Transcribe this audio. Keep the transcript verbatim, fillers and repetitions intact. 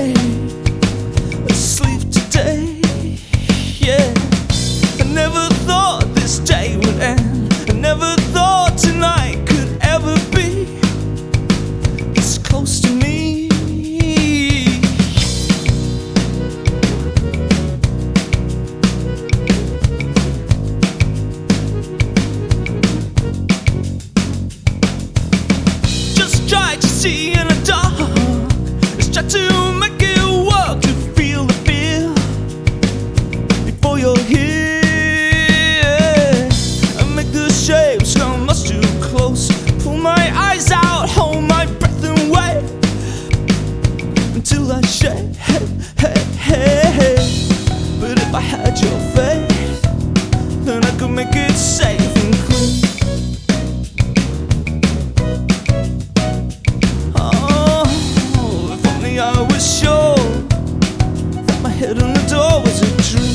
lay asleep today. Yeah, I never thought this day would end. I never thought tonight could ever be this close to me. Just try to see in the dark. Just try to make it work to feel the fear before you're here. And make the shapes come much too close. Pull my eyes out, hold my breath and wait until I shake. Hey, hey, hey, hey. But if I had your faith, then I could make it safe and clean. Oh, if only I was sure that my head on the door was a dream.